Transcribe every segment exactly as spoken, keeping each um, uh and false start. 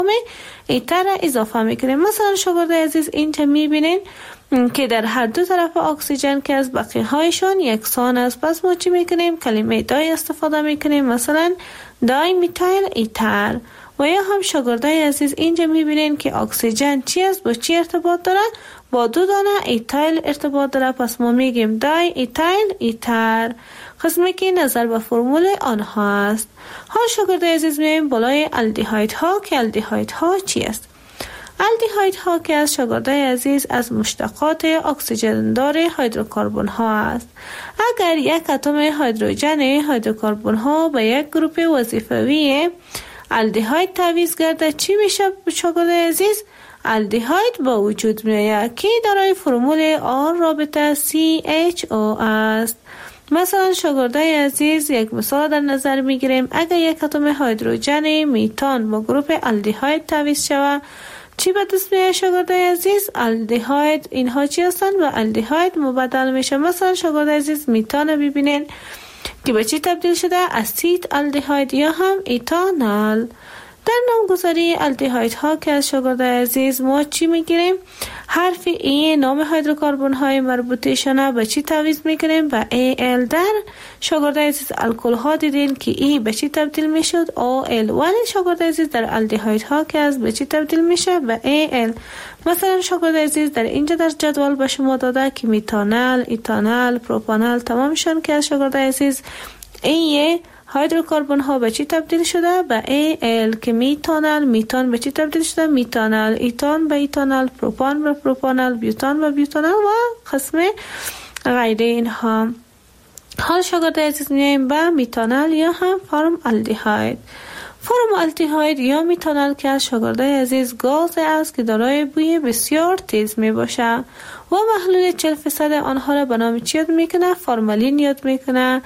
ایتر را اضافه میکنیم. مثلا شاگرد عزیز اینجا میبینین که در هر دو طرف اکسیژن که از بقیه هایشان یکسان است. پس ما چی میکنیم؟ کلمه دای استفاده میکنیم، مثلا دای میتایل ایتر. و یا هم شاگردای عزیز اینجا میبینین که اکسیژن چی است؟ با چی ارتباط داره؟ با دو دانه ایتایل ارتباط داره. پس ما میگیم دای ایتایل ایتر، قسمی که نظر به فرمول آنها است. حال شاگرد عزیز میایم بالای الدیهاید ها که الدیهاید ها چی است؟ الدیهاید ها که از شاگردای عزیز از مشتقات اکسیژن دار هیدروکربن ها است. اگر یک اتم هیدروژن هیدروکربن ها به یک گروپ وظیفوی الدیهاید تعویض گردد چی میشه شاگرد عزیز؟ الدیهاید با وجود میآید که دارای فرمول آر رابطه سی اچ او است. مثلا شاگردای عزیز یک مثال در نظر میگیریم. اگر یک اتم هیدروژن میتان با گروپ الدیهاید تعویض شود چی به دست میاد شاگردای عزیز؟ الدیهاید. اینها چی هستند؟ و الدیهاید مبدل میشه. مثلا شاگردای عزیز میتان ببینین که به چی تبدیل شده؟ اسید الدیهاید یا هم ایتانال. در نامگذاری الدیهاید ها که از شاگرد عزیز ما چی میگیریم؟ حرف ای نام هیدروکربن های مربوطه‌شان به چی تعویض میکنیم؟ به ای ال. در شاگرد عزیز الکل ها دیدین که ای به چی تبدیل میشد؟ او ال. ولی شاگرد عزیز در الدیهاید ها که از به چی تبدیل میشه؟ به ای ال. مثلا شاگرد عزیز در اینجا در جدول به شما داده که میتانل، ایتانل، پروپانل تمامشان که از شاگرد عزیز ای هیدروکربن ها به چی تبدیل شده؟ به ای ال. که میتانل، میتان به چی تبدیل شده؟ میتانل، ایتان به ایتانل، پروپان به پروپانل، بیوتان به بیوتانل و قسم غیره اینها. حال شاگرد عزیز میایم به میتانل یا هم فرم الدیهاید. فرم الدیهاید یا میتانل که از شاگردای عزیز گاز است که دارای بوی بسیار تیز می باشه و محلول چهل درصد آنها را به نام چی یاد میکنه؟ فورمالین یاد میکنه.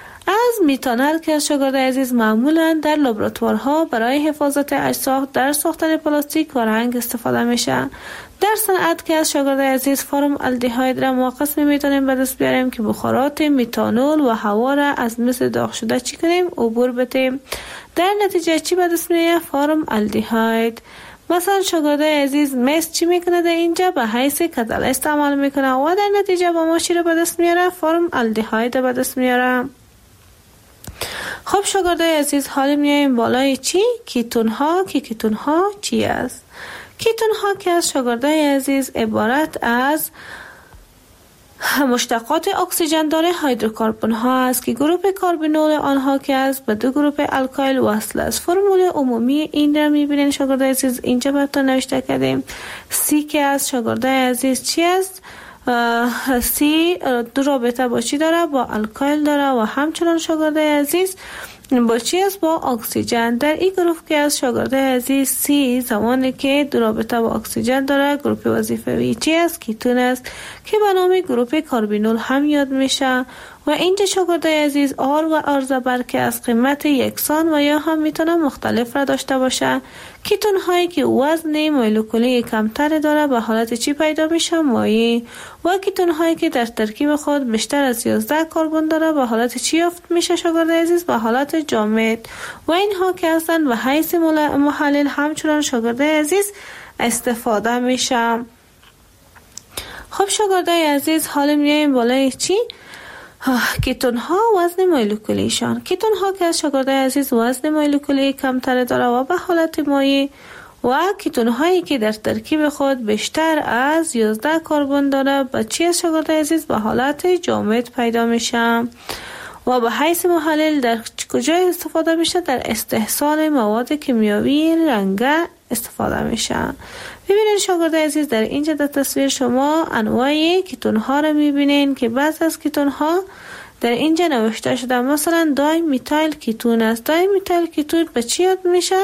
از میتانل که از شاگرد عزیز معمولا در لابراتوارها برای حفاظت اجزا در ساختن پلاستیک و رنگ استفاده میشه. در صنعت که از شاگرد عزیز فرم الدیهاید را ما قسمی میتونیم به دست بیاریم که بخارات میتانول و هوا را از مثل داغ شده چی کنیم؟ عبور بدیم. در نتیجه چی به دست میاد؟ فرم الدیهاید. مثلا شاگرد عزیز مس چی میکنه؟ در اینجا به حیث کتالیست استعمال میکنه و در نتیجه با ما چی را به دست میاره؟ فرم الدیهاید به دست میاره. خب شاگردای عزیز حالا میایم بالای چی؟ کیتون ها. که کیتون ها چی است؟ کیتون ها که از شاگردای عزیز عبارت از مشتقات اکسیژن دار هیدروکربن ها است که گروپ کاربنول آنها که از به دو گروپ الکایل وصل است. فرمول عمومی این را میبینین شاگردای عزیز اینجا براتون نوشته کردیم. سی که از شاگردای عزیز چی است؟ سی دو رابطه با چی داره؟ با الکایل داره و همچنان شاگردای عزیز با چی است؟ با اکسیژن. در این گروه که از شاگردای عزیز سی زمانی که دو رابطه با اکسیژن داره گروپ وظیفه‌ای چی است؟ کیتون است که به نام گروپ کاربینول هم یاد میشه. و اینجا شاگردای عزیز آر و آر زبر که از قیمت یکسان و یا هم میتونه مختلف را داشته باشه. کیتون هایی که وزن مولکولی کمتر داره به حالت چی پیدا میشه؟ مایع. و کیتون هایی که در ترکیب خود بیشتر از یازده کربن داره به حالت چی یافت میشه شاگردای عزیز؟ به حالت جامد. و اینها که هستن به حیث محلل همچنان شاگردای عزیز استفاده میشه. خب شاگردای عزیز حالا میایم بالای چی؟ کیتون ها وزن مولکولیشان. کیتون ها که از شاگردای عزیز وزن مولکولی کمتر داره و به حالت مایع و کیتون هایی که در ترکیب خود بیشتر از یازده کربن داره به چی از شاگردای عزیز؟ به حالت جامد پیدا میشه. و به حیث محلل در کجا استفاده میشه؟ در استحصال مواد کیمیاوی رنگه استفاده میشه. ببینید شاگردای عزیز در اینجا در تصویر شما انواع کیتون ها رو میبینین که بعض از کیتون ها در اینجا نوشته شده. مثلا دای میتایل کیتون است. دای میتایل کیتون به چی یاد میشه؟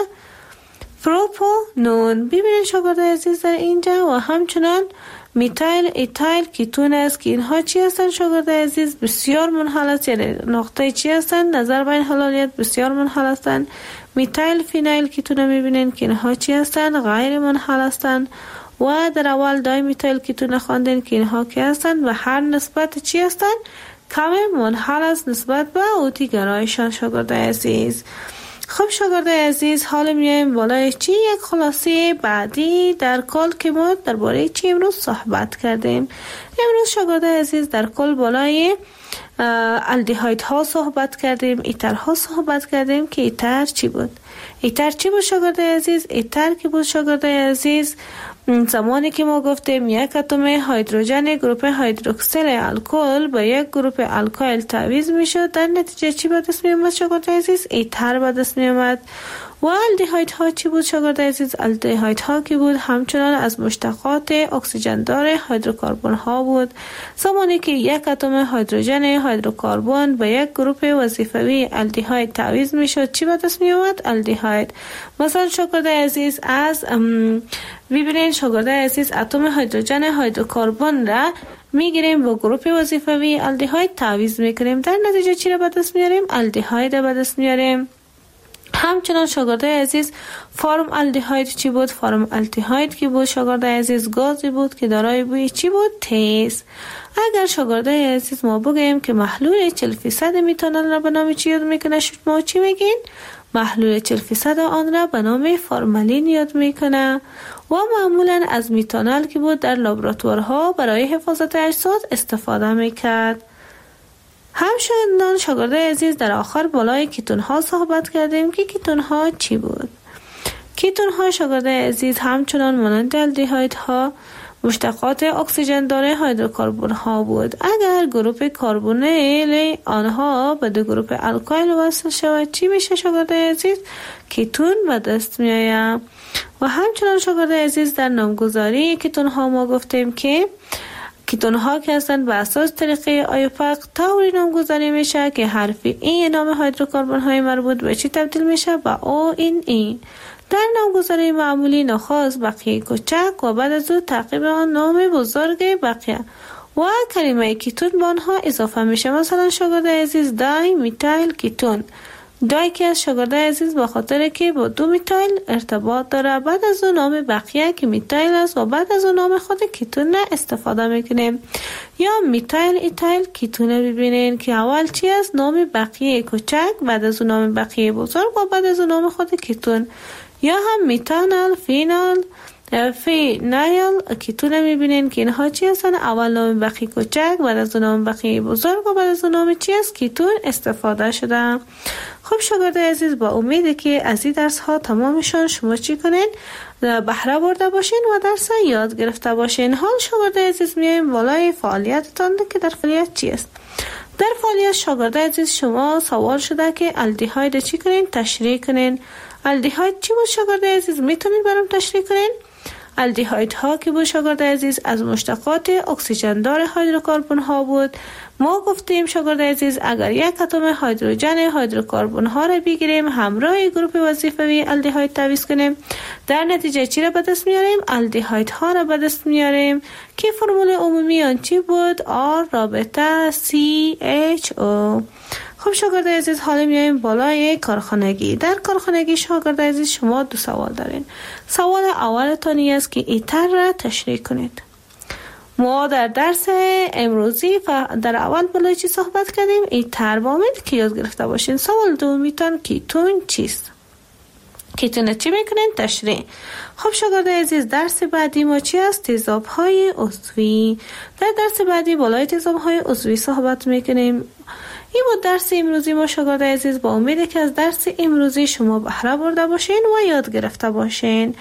پروپانون. ببینید شاگردای عزیز در اینجا و همچنان میتایل ایتایل کیتون است که اینها چی هستن شاگردای عزیز؟ بسیار منحل است. یعنی نقطه چی هستن؟ نظر بین حلالیت بسیار منحل هستن. میتایل فینایل کیتون میبینین که اینها چی هستن؟ غیر منحل هستن. و در اول دای میتایل کیتون خواندین که اینها کی هستن و هر نسبت چی هستن؟ کم منحل است نسبت به اوتی گرایشان شاگردای عزیز. خب شاگردای عزیز، حالا میایم بالای چی یک خلاصه بعدی در کل که ما درباره چی امروز صحبت کردیم. امروز شاگردای عزیز در کل بالای الدهاید ها صحبت کردیم، ایتر ها صحبت کردیم که ایتر چی بود. ایتر چی بود شاگردای عزیز؟ ایتر که بود شاگردای عزیز زمانی که ما گفتیم یک اتم هیدروژن گروپ هیدروکسیل الکل با یک گروپ الکایل تعویض میشد، در نتیجه چی به دست می اومد شاگردای عزیز؟ ایتر به دست می اومد. و الدهاید ها چی بود شاگردای عزیز؟ الدهاید ها که بود همچنان از مشتقات اکسیژن دار هیدروکربن ها بود. زمانی که یک اتم هیدروژن هیدروکربن با یک گروپ وظیفوی الدهاید تعویض میشد، چی به دست می اومد؟ الدهاید. مثلا شاگردای عزیز از ببینید شاگردای عزیز اتم هیدروژن هیدروکربن را میگیریم با گروپ وظیفوی الدهاید تعویض میکنیم، در نتیجه چی را به دست میاریم؟ الدهاید را به دست میاریم. همچنان شاگردای عزیز فرم الدهاید چی بود؟ فرم الدهاید که بود شاگردای عزیز گازی بود که دارای بوی چی بود؟ تیز. اگر شاگردای عزیز ما بگیم که محلول چهل فیصد میتانل را به نام چی یاد میکنه، شما چی میگین؟ محلول چهل فیصد آن را به نام فرمالین یاد میکنه و معمولا از میتانل که بود در لابراتوارها برای حفاظت اجساد استفاده میکرد. همچنان شاگردای عزیز در آخر بالای کیتون ها صحبت کردیم که کیتون ها چی بود. کیتون ها شاگردای عزیز همچنان مانند الدهاید ها مشتقات اکسیژن دار هیدروکربن ها بود. اگر گروپ کربونیل آنها به دو گروپ الکایل وصل شود چی میشه شاگردای عزیز؟ کیتون به دست می آید. و همچنان شاگردای عزیز در نامگذاری کیتون ها ما گفتیم که کیتون ها که هستند به اساس طریقه آیوپاک طوری نامگذاری میشه که حرف ای نام هیدروکربن های مربوط به چی تبدیل میشه؟ به او این ای. در نامگذاری معمولی نخست بقیه کوچک و بعد از او تعقیب آن نام بزرگ بقیه و کلمه کیتون به آنها اضافه میشه. مثلا شاگردای عزیز دای میتایل کیتون، دای که از شاگردای عزیز به خاطر که با دو میتایل ارتباط داره، بعد از اون نام بقیه که میتایل است و بعد از اون نام خود کیتون استفاده میکنیم. یا میتایل ایتایل کیتون ببینین که اول چی است؟ نام بقیه کوچک، بعد از اون نام بقیه بزرگ و بعد از اون نام خود کیتون. یا هم میتانل فینال فینایل کیتون میبینین که اینها چی هستن؟ اول نام بقیه کوچک، بعد از نام بقیه بزرگ و بعد از نام چی است؟ کیتون استفاده شده. خب شاگردای عزیز، با امید که از این درس ها تمامشون شما چی کنین؟ بهره برده باشین و درس یاد گرفته باشین. حال شاگردای عزیز میایم بالای فعالیتتان که در فعالیت چی است؟ در فعالیت شاگردای عزیز شما سوال شده که الدهاید چی کنین؟ تشریح کنین. الدهاید چی بود شاگردای عزیز؟ میتونین برام تشریح کنین؟ الدهاید ها که بود شاگردای عزیز از مشتقات اکسیژن دار هیدروکربن ها بود. ما گفتیم شاگردای عزیز اگر یک اتم هیدروژن هیدروکربن ها را بگیریم همراه گروپ وظیفوی الدهاید تعویض کنیم، در نتیجه چی را به دست میاریم؟ الدهاید ها را به دست میاریم که فرمول عمومی آن چی بود؟ آر رابطه سی اچ او. خب شاگردای عزیز، حالا میایم بالای کارخانگی. در کارخانگی شاگردای عزیز شما دو سوال دارین. سوال اولتانی است که ایتر را تشریح کنید. ما در درس امروزی در اول بالای چی صحبت کردیم؟ ایتر. با امید که یاد گرفته باشین. سوال دومیتان کیتون چیست؟ کیتون چی میکنین؟ تشریح. خب شاگردای عزیز، درس بعدی ما چی است؟ تیزاب های عضوی. در درس بعدی بالای تیزاب های عضوی صحبت میکنیم. این بود درس امروزی ما شاگردای عزیز. با امید که از درس امروزی شما بهره برده باشین و یاد گرفته باشین.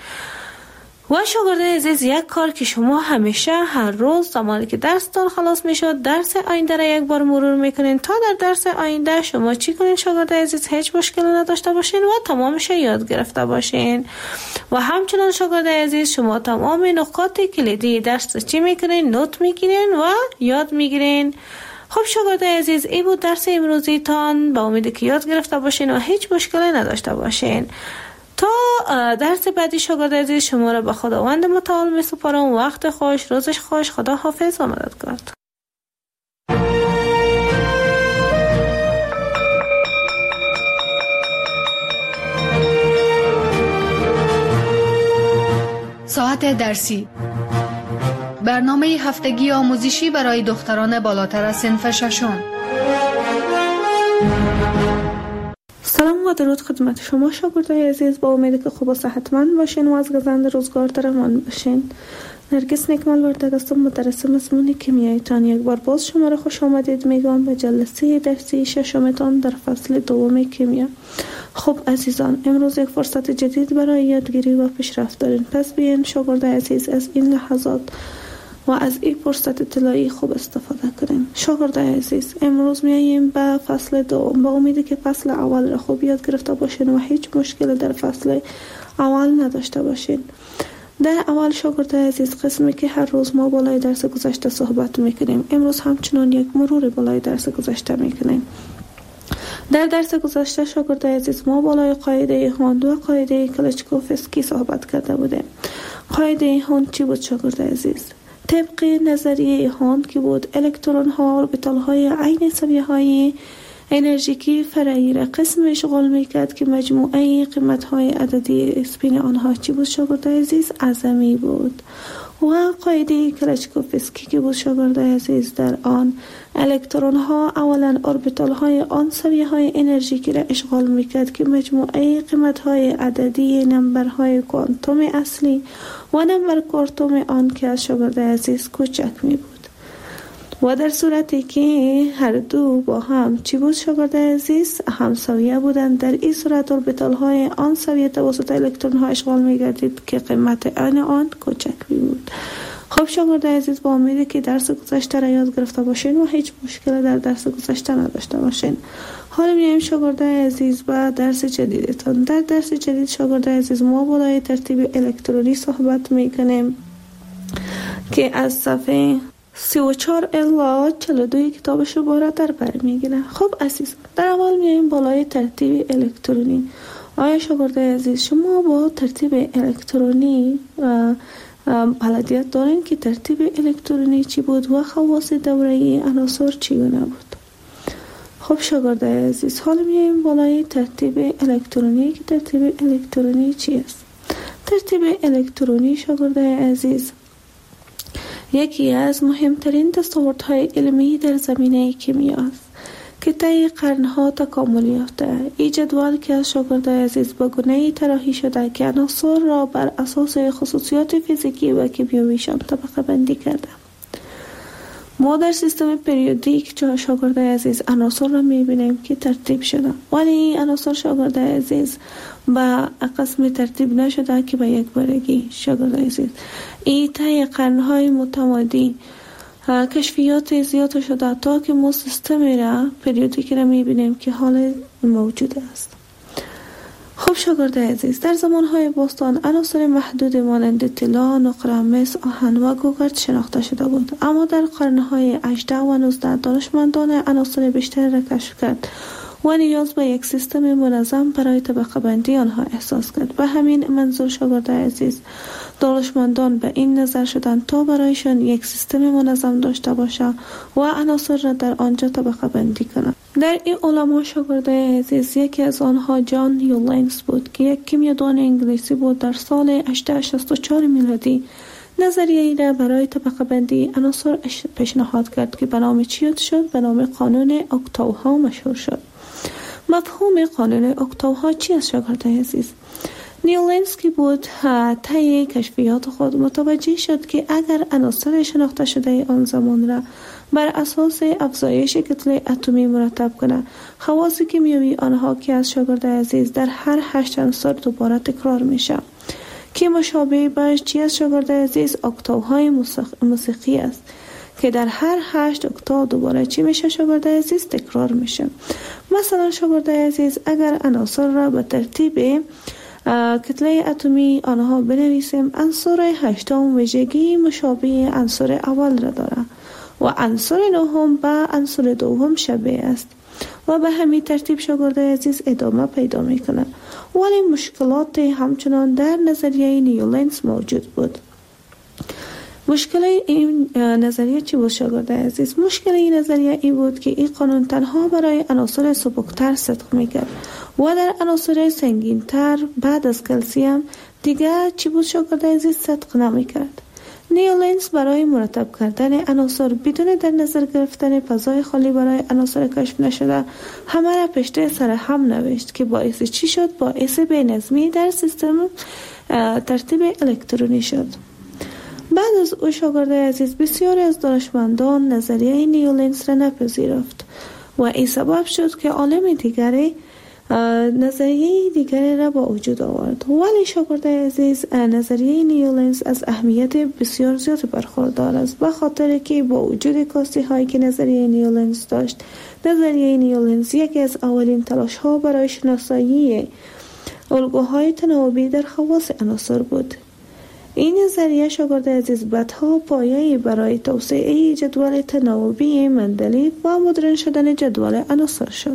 و شاگردای عزیز، یک کار که شما همیشه هر روز زمانی که درستان خلاص میشد درس آینده را یک بار مرور میکنین تا در درس آینده شما چی کنین شاگردای عزیز؟ هیچ مشکل نداشته باشین و تمامش یاد گرفته باشین. و همچنان شاگردای عزیز شما تمام نکات کلیدی درس چی میکنین؟ نوت میگیرین و یاد میگیرین. خب شاگردای عزیز، این بود درس امروزی تان. با امید که یاد گرفته باشین و هیچ مشکلی نداشته باشین. تا درس بعدی شاگردای عزیز شما را به خداوند متعال می سپارم. وقت خوش، روزش خوش، خدا حافظ و مددگار. ساعت درسی، برنامه هفتگی آموزشی برای دختران بالاتر از صنف ششم. سلام با درود خدمت شما شاگردای عزیز، با امید که خوب و صحتمند باشین و از گذند روزگار در امان باشین. نرگس نکمال وردگ هستم، مدرس مضمون کیمیایتان. یک بار باز شما را خوش آمدید میگم به جلسه درسی ششمتان در فصل دوم کیمیا. خب عزیزان، امروز یک فرصت جدید برای یادگیری و پیشرفت دارین. پس بیاین شاگردای عزیز از این لحظات و از این فرصت طلایی خوب استفاده کنیم. شاگردای عزیز، امروز میاییم به فصل دوم. با امیدی که فصل اول را خوب یاد گرفته باشین و هیچ مشکل در فصل اول نداشته باشین. در اول شاگردای عزیز، قسمی که هر روز ما بالای درس گذشته صحبت میکنیم، امروز همچنان یک مرور بالای درس گذشته میکنیم. در درس گذشته شاگردای عزیز، ما بالای قاعده هوند و قاعده کلچکوفسکی صحبت کرده بودیم. قاعده هوند چی بود شاگردای عزیز؟ طبق نظریه هوند که بود، الکترون ها و اوربیتال های عین سویه های انرژیکی فرعی را قسم اشغال میکرد که مجموعه قیمت های عددی اسپین آنها چی بود شاگردای عزیز؟ عظمی بود. و قاعده کلچکوفسکی که بود شاگردای عزیز، در آن الکترون ها اولا اوربیتال های آن سویه های انرژیکی را اشغال میکرد که مجموعه قیمت های عددی نمبرهای کوانتوم اصلی و نمبر کوانتوم آن که از شاگردای عزیز کوچک می بود. و در صورتی که هر دو با هم چی بود شاگردای عزیز؟ همسایه بودند، در این صورت اوربیتال های آن سویه توسط الکترون ها اشغال می گردید که قیمت آن آن کوچک بود. خب شاگردای عزیز، با امیدی که درس گذشته را یاد گرفته باشین و هیچ مشکل در درس گذشته نداشته باشین. حالا میایم شاگردای عزیز با درس جدیدتان. در درس جدید شاگردای عزیز، ما بالای ترتیب الکترونی صحبت میکنیم که از صفحه سی و چهار الی چهل و دو کتاب شماره در بر میگیره. خب عزیز، در اول میایم بالای ترتیب الکترونی. آیا شاگردای عزیز شما با ترتیب الکترونی بلدیت دارین که ترتیب الکترونی چی بود و خواص دوره‌ای عناصر چگونه بود؟ خب شاگردای عزیز، حالا میایم بالای ترتیب الکترونی که ترتیب الکترونی چی است؟ ترتیب الکترونی شاگردای عزیز یکی از مهمترین دستاوردهای علمی در زمینه کیمیا است که طی قرنها تکامل یافته. این جدول که از شاگردای عزیز به گونه‌ای طراحی شده که عناصر را بر اساس خصوصیات فیزیکی و کیمیاییشان طبقه بندی کرده. ما در سیستم پریودیک چه شاگردای عزیز عناصر را میبینیم که ترتیب شده، ولی این عناصر شاگردای عزیز با قسم ترتیب نشده که به یک بارگی. شاگردای عزیز، این طی قرنهای متمادی کشفیات زیاد شده تا که ما سیستم را پریودیک را میبینیم که حال موجود است. خب شاگردای عزیز، در زمانهای باستان عناصر محدود مانند طلا، نقره، مس، آهن و گوگرد شناخته شده بود، اما در قرنهای هجده و نوزده دانشمندان عناصر بیشتر را کشف کرد و نیاز به یک سیستم منظم برای طبقه بندی آنها احساس کرد. به همین منظور شاگردای عزیز، دانشمندان به این نظر شدند تا برایشان یک سیستم منظم داشته باشه و عناصر را در آنجا طبقه بندی کنند. در این علما شاگردای عزیز، یکی از آنها جان یولینز بود که یک کیمیادان انگلیسی بود. در سال هزار و شصت و چهار میلادی نظریه ای را برای طبقه بندی عناصر پیشنهاد کرد که به نام چی شد؟ به نام قانون اکتاوها مشهور شد. مفهوم قانون اکتاوها چی است شاگردای عزیز؟ نیولنسکی بود طی کشفیات خود متوجه شد که اگر عناصر شناخته شده آن زمان را بر اساس افزایش کتله اتمی مرتب کنه، خواص کیمیایی آنها که از شاگردای عزیز در هر هشت عنصر دوباره تکرار میشه که مشابه بهش چی از شاگردای عزیز؟ اکتاوهای موسیقی است که در هر هشت اکتاو دوباره چی میشه شاگردای عزیز؟ تکرار میشه. مثلا شاگردای عزیز، اگر عناصر را به ترتیب کتله اتمی آنها بنویسیم، عنصر هشتم ویژگی مشابه عنصر اول را داره و عنصر نهم به عنصر دوم شبیه است و به همین ترتیب شاگردای عزیز ادامه پیدا میکنه. ولی مشکلات همچنان در نظریه نیولنز موجود بود. مشکل این نظریه چی بود شاگردای عزیز؟ مشکل این نظریه این بود که این قانون تنها برای عناصر سبکتر صدق میکرد و در عناصر سنگینتر بعد از کلسیم دیگر چی بود شاگردای عزیز؟ صدق نمیکرد. نیولنز برای مرتب کردن عناصر بدون در نظر گرفتن فضای خالی برای عناصر کشف نشده همه را پشت سر هم نوشت که باعث چی شد؟ باعث بی‌نظمی در سیستم ترتیب الکترونی شد. بعد از او شاگرد عزیز بسیاری از دانشمندان نظریه نیولنز را نپذیرفت و این سبب شد که عالم دیگری نظریه دیگری را با وجود آورد. ولی شاگرد عزیز نظریه نیولنز از اهمیت بسیار زیاد برخوردار است، به خاطر که با وجود کاستی هایی که نظریه نیولنز داشت، نظریه نیولنز یکی از اولین تلاش ها برای شناسایی الگوهای تناوبی در خواص عناصر بود. این نظریه شاگرد عزیز بعدها پایه‌ای برای توسعه جدول تناوبی مندلیف و مدرن شدن جدول عناصر شد.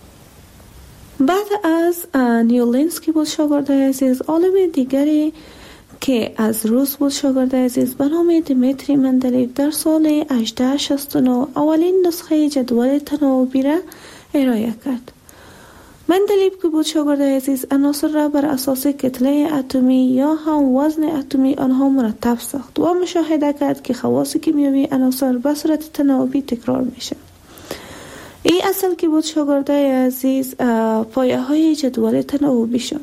بعد از نیولنز که بود شاگرد عزیز، عالم دیگری که از روس بود شاگرد عزیز به نام دیمیتری مندلیف در سال هجده شصت و نه اولین نسخه جدول تناوبی را ارائه کرد. مندلیف که بود شاگرد عزیز عناصر را بر اساس کتله اتمی یا هم وزن اتمی آنها مرتب ساخت و مشاهده کرد که خواص کیمیایی عناصر به صورت تناوبی تکرار میشه. این اصل که بود شاگرد عزیز پایه های جدول تناوبی شد.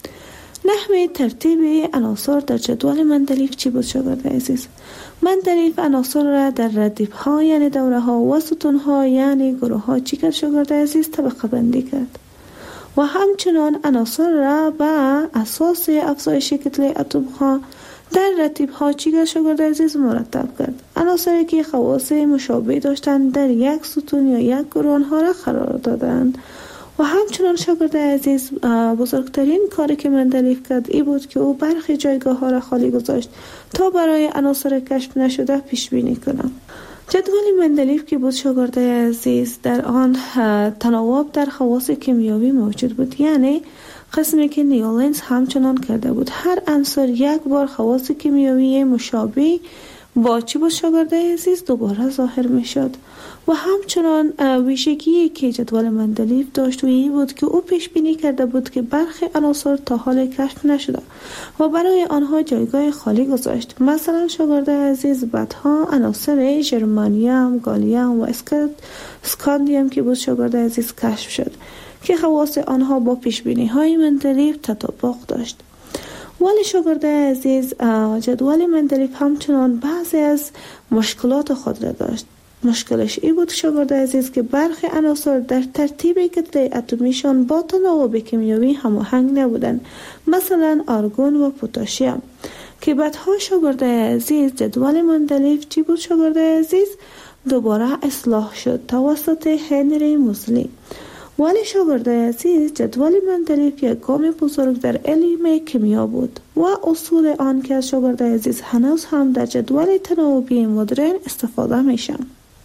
نحوه ترتیب عناصر در جدول مندلیف چی بود شاگرد عزیز؟ مندلیف عناصر را در ردیف ها یعنی دوره ها و ستون ها یعنی گروه ها چی کرد شاگرد عزیز؟ طبقه بندی کرد و همچنان عناصر را به اساس افزایش کتله اتم ها در رتیب ها چی کرد شاگرد عزیز؟ مرتب کرد. عناصری که خواص مشابه داشتند در یک ستون یا یک گروه آنها را قرار دادند و همچنان شاگرد عزیز بزرگترین کاری که مندلیف کرد ای بود که او برخی جایگاه ها را خالی گذاشت تا برای عناصر کشف نشده پیش بینی کنند. جدول مندلیف که بود شاگرد عزیز در آن تناوب در خواص کیمیایی موجود بود، یعنی قسمی که نیولنز همچنان کرده بود. هر عنصر یک بار خواص کیمیایی مشابه با چی بود شاگرد عزیز دوباره ظاهر می شد و همچنان ویژگی که جدول مندلیف داشت و این بود که او پیش بینی کرده بود که برخی عناصر تا حال کشف نشده و برای آنها جایگاه خالی گذاشت. مثلا شاگرد عزیز بعدها عناصر ژرمانیوم، گالیوم و اسکاندیوم که بود شاگرد عزیز کشف شد که خواص آنها با پیش بینی های مندلیف تطابق داشت. ولی شاگرد عزیز جدول مندلیف همچنان بعضی از مشکلات خود را داشت. مشکلش ای بود شاگرد عزیز که برخی عناصر در ترتیب کتله اتمیشان با تناوب کیمیایی هماهنگ نبودند، مثلا آرگون و پتاسیم که بعدها شاگرد عزیز جدول مندلیف چی بود شاگرد عزیز دوباره اصلاح شد توسط هنری موزلی. ولی شاگرد عزیز جدول مندلیف یک گام بزرگ در علم کیمیا بود و اصول آن که از شاگرد عزیز هنوز هم در جدول تناوبی مدرن استفاده میشن.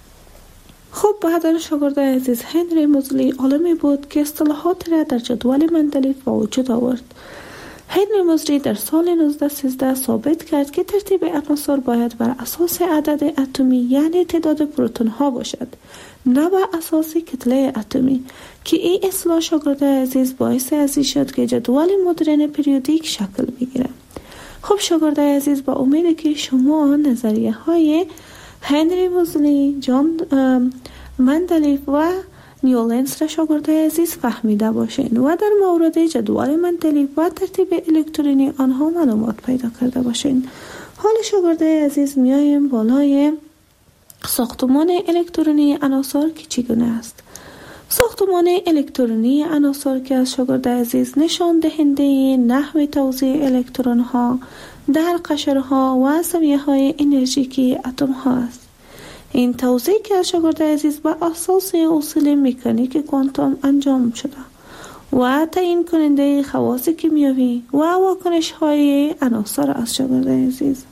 خب بعد شاگرد عزیز هنری موزلی عالمی بود که اصطلاحات را در جدول مندلیف با وجود آورد. هنری موزلی در سال نوزده سیزده ثابت کرد که ترتیب عناصر باید بر اساس عدد اتمی یعنی تعداد پروتون ها باشد، نه بر اساس کتله اتمی، که این اصلاح شاگرد عزیز باعث ازی شد که جدول مدرن پریودیک شکل بگیره. خب شاگرد عزیز با امید که شما نظریه های هنری موزلی، جان مندلیف و نیولنز را شاگرد عزیز فهمیده باشین و در مورد جدول مندلیف و ترتیب الکترونی آنها معلومات پیدا کرده باشین. حال شاگرد عزیز میایم بالای ساختمان الکترونی عناصر که چگونه است. ساختمان الکترونی عناصر که از شاگرد عزیز نشان دهنده نحو توزیع الکترون ها در قشرها و سویه های انرژیکی اتم ها است. این توزیع که از شاگرد عزیز بر اساس اصول مکانیک کوانتوم انجام شده و تعیین کننده خواص کیمیایی و واکنش های عناصر از شاگرد عزیز.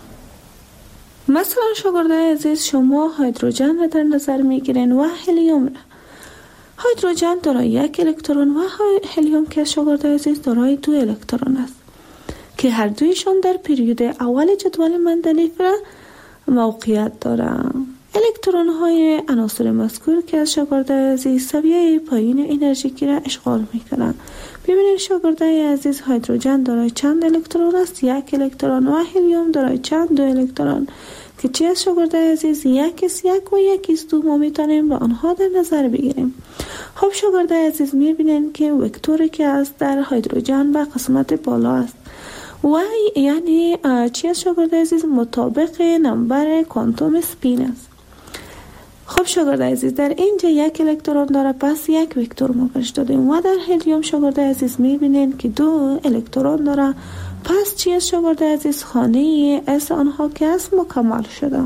مثلا شاگرد عزیز شما هیدروژن را در نظر میگیرین و هلیوم را. هیدروژن دارای یک الکترون و هلیوم که شاگرد عزیز دارای دو الکترون است که هر دویشان در پریود اول جدول مندلیف را موقعیت دارند. الکترون های عناصر مذکور که از شاگرده عزیز سویه پایین انرژیکی را اشغال می کنند. ببینید شاگرده عزیز هیدروژن دارای چند الکترون است؟ یک الکترون. و هلیوم دارای چند؟ دو الکترون. که چی از شاگرده عزیز؟ یک است یک و یک است دو. ما میتونیم به آنها در نظر بگیریم. خب شاگرده عزیز میبینید که وکتوری که است در هیدروژن به قسمت بالا است. و یعنی چی از شاگرده عزیز؟ مطابق نمبر کوانتوم سپین است. خب شاگرده عزیز در اینجا یک الکترون داره، پس یک وکتور ما برش دادیم. و در هلیوم شاگرده عزیز میبینین که دو الکترون داره، پس چی از شاگرده عزیز؟ خانه اس آنها که است مکمل شده.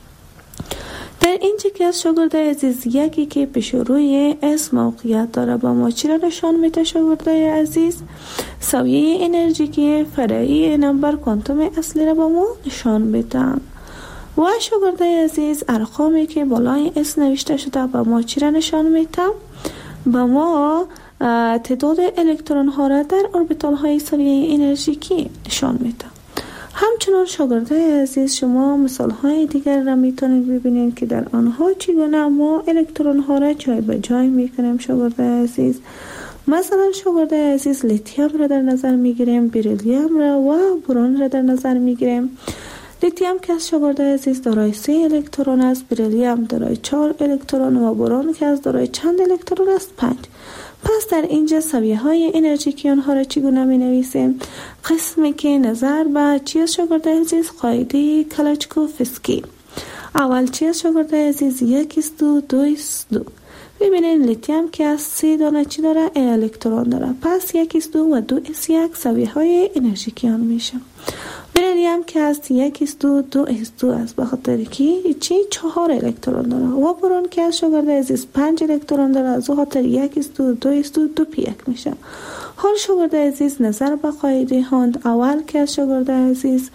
در اینجا که از شاگرده عزیز یکی که پیش روی اس موقعیت داره با ما چی را نشان میده شاگرده عزیز؟ سویه انرژیکی فرعی نمبر کوانتوم اصلی را با ما نشان میدن. و شاگرده عزیز ارقامی که بالای اس نوشته شده با ما چی را نشان میده؟ با ما تعداد الکترون ها را در اوربیتال های سویه انرژیکی نشان میده. همچنان شاگرده عزیز شما مثال های دیگر را میتونید ببینید که در آنها چگونه ما الکترون ها را جای به جای میکنیم شاگرده عزیز. مثلا شاگرده عزیز لیتیوم را در نظر میگیریم، بریلیوم را و برون را در نظر میگیریم. لیتیوم که از شاگرده عزیز دارای سه الکترون است، بریلیوم دارای چهار الکترون و برون که از دارای چند الکترون است؟ پنج. پس در اینجا سویه های انرژیکی آنها را چگونه می نویسیم؟ قسمی که نظر به چی از شاگرده عزیز؟ قاعده کلاچکوفسکی. اول چی از شاگرده عزیز؟ یک است دو، دو است دو. ببینید لیتیوم که از سه دانه چی داره؟ الکترون داره، پس یک است دو و دو است یک سویه های انرژیکی آن میشه. بریلیوم که از یک است دو، دو است دو است، بخاطر که چی؟ چهار الکترون داره. و برون که از شاگرده عزیز پنج الکترون داره، از خاطر یک است دو، دو است دو، دو پی یک میشه. حال شاگرده عزیز نظر به قاعده هاند اول که از شاگرده عزیز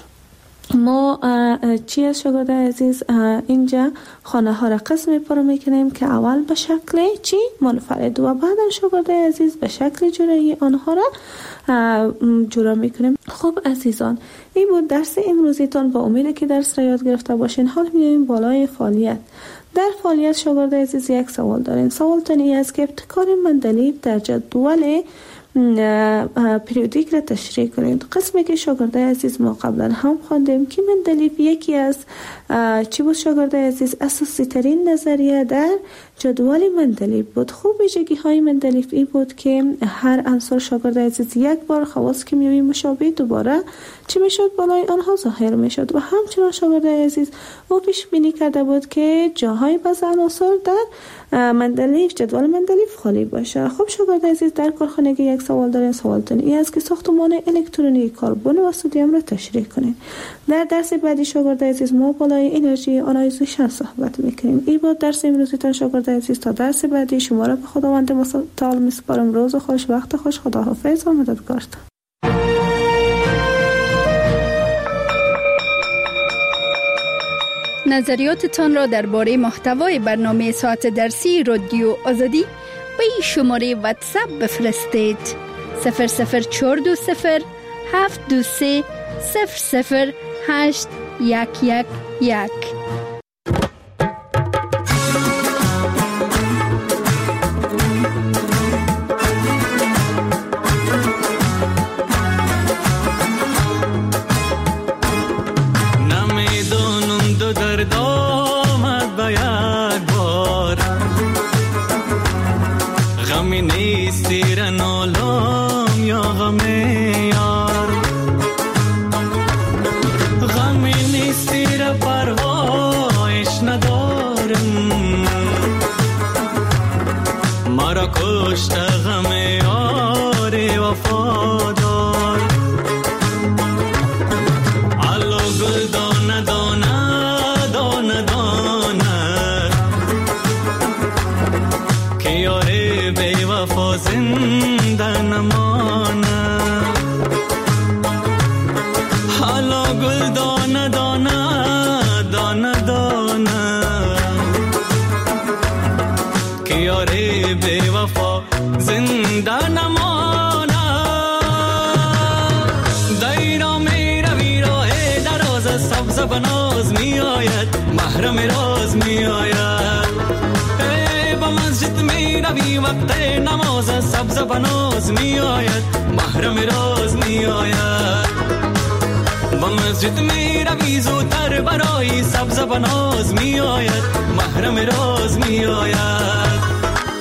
ما چی از شاگرده عزیز اینجا خانه ها را قسم پر میکنیم که اول به شکل چی؟ منفرد و بعد شاگرده عزیز به شکل جورایی آنها را جورا میکنیم. خب عزیزان این بود درس امروزیتان، با امید که درس را یاد گرفته باشین. حال میریم بالای فعالیت. در فعالیت شاگرده عزیز یک سوال دارین. سوال تانی است که ابتکار مندلیف در جدول پریودیک را تشریح کنید. قسمی که شاگرده عزیز ما قبلا هم خواندیم که مندلیف یکی از چی بود شاگرده عزیز؟ اساسی ترین نظریه در جدول مندلیف بود. خوب ویژگی های مندلیف ای بود که هر عنصر شاگرده عزیز یک بار خواص کیمیایی مشابه دوباره چی میشد؟ بالای آنها ظاهر میشد. و همچنان شاگرده عزیز او پیش بینی کرده بود که جاهای بعض عناصر در مندلیف جدول مندلیف خالی باشه. خب شاگرده عزیز در کارخانگی یک سوال دارین. سوالتون این است که ساختمان الکترونی کربن و سدیم را تشریح کنید. در درس بعدی شاگرده عزیز ما بالای انرژی آنایزیشن صحبت میکنیم. این بود درس امروزیتان شاگرده عزیز. تا درس بعدی شما را به خداوند متعال میسپارم. روز خوش، وقت خوش، خداحافظ و مددگارتان. نظریاتتان را درباره محتوای برنامه ساعت درسی رادیو آزادی به این شماره واتساپ بفرستید: صفر صفر چهار دو صفر هفت دو سه صفر صفر هشت یک یک یک. محرم راز می می آید. ای با مسجد می روی وقت نماز سبز بناز می آید، محرم راز می آید. با مسجد می روی زودتر برای سبز بناز می آید، محرم راز می آید.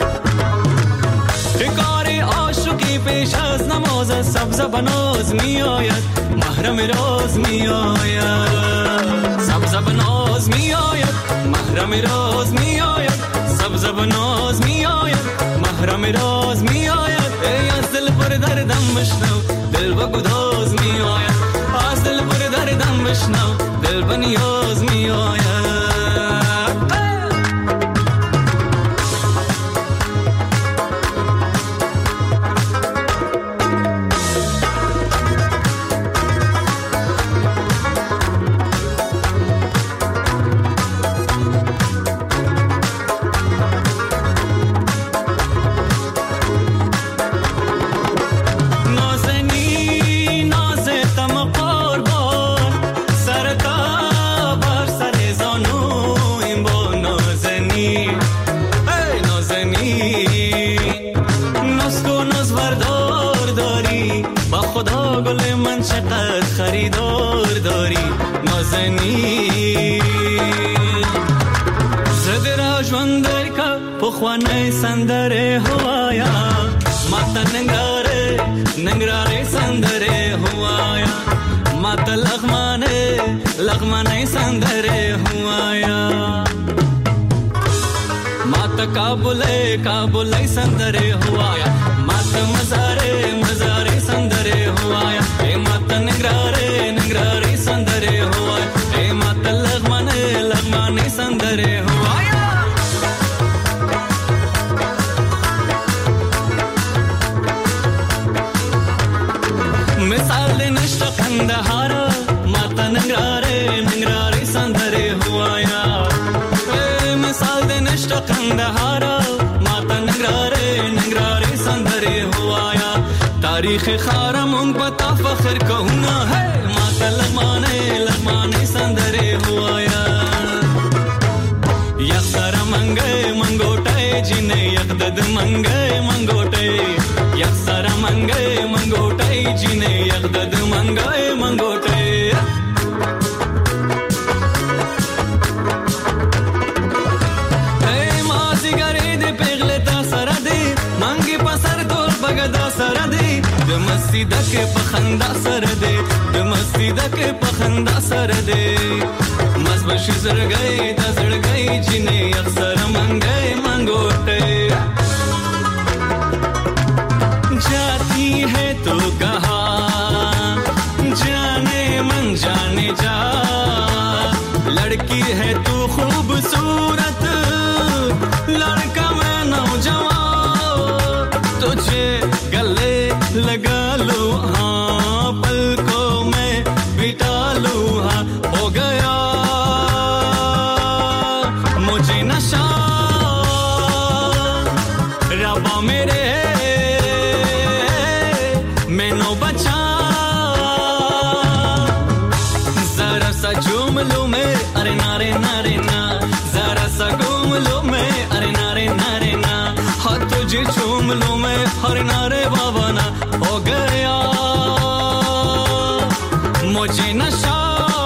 کار عاشقی پیش از نماز سبز بناز می آید، محرم راز می آید. سبز بناز می آید، محرم راز می آید. سبز بناز می آید، محرم راز می آید. ای از دل پر دردم بشنو، دل با گداز می آید. از دل پر دردم بشنو، دل با نیاز می آید. خریدار داری نازنی زده را جواندر که پخوانه سندره هوایا ماتا ننگاره ننگراره سندره هوایا ماتا لغمانه لغمانه سندره هوایا ماتا کابله کابله سندره هوایا ماتا مزاره مزاره سندره هوایا اے ماتا نگراره نگراره سندره هوایا اے ماتا لغمانه لغمانه سندره هوایا مثال نشتا قندهارا ماتا نگراره نگراره سندره هوایا مثال نشتا قندهارا ماتا نگراره نگراره سندره هوایا تاریخ خارمون پتا فخر کهونا ہے ماتا لغمانے لغمانے سندرے ہوایا یک سر منگے منگوٹے جنے یک دد منگے منگوٹے یک سر منگے منگوٹے جنے یک دد منگے منگوٹے اے مازی گرے دے پیغلے تا سر دے منگی پسر دول بگدا سر دے دمستی دکے پخندا سر دے دمستی دکے پخندا سر دے مزبش زر گئی تا زر گئی جنے اکثر منگے منگوٹے جاتی ہے تو کہاں جانے من جانے جا لڑکی ہے تو خوبصورت لڑکا میں نوجوان تجھے گلے لگا لو ہاں پلکوں میں بٹا لو ہاں ہو گیا مجھے نشہ ربا میرے میں نو بچا ذرا سا جھوم لوں میں ارے نارے نارے نا ذرا سا گھوم لوں میں ارے نارے نارے نا ہاں تجھے جھوم لوں میں ہر نارے بابا نا ہو گیا مجھے نشہ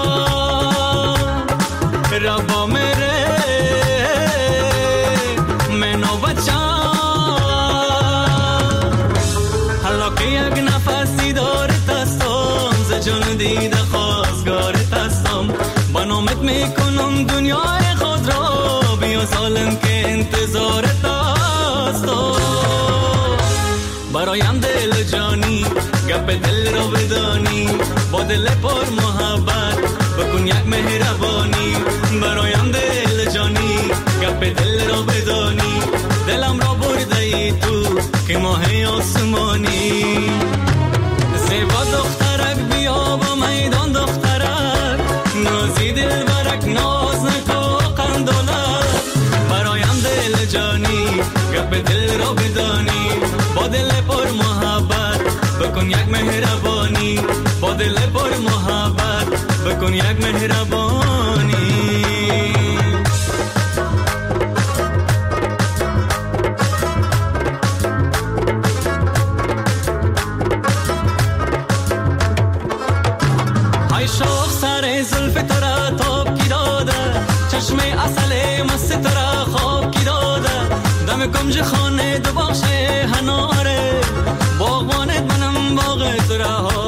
ربا میرے میں نو بچا حالا که یک نفسی دارت هستم ز جان دیده خواستگارت هستم با نامت میکنم دنیای خود را بیا سالم که انتظارت هستم برایم دل جانی گپ دل را بدانی با دل پر محبت بکن یک مهربانی برایم دل جانی گپ دل را بدانی دلم را برده ای تو که ماه آسمانی زیبا دخترک بیا با میدان دخترک نازی دل برک ناز نکو قندولک برایم دل جانی گپ دل را بدانی با دل پر محبت بکن یک مهربانی با دل پر محبت بکن یک مهربانی ای شوخ سر زلف تو را تاب کی داده چشم اصل مست تو را خواب کی داده دم کنج خانه دو باغ هناره باغبانت منم باغ تو را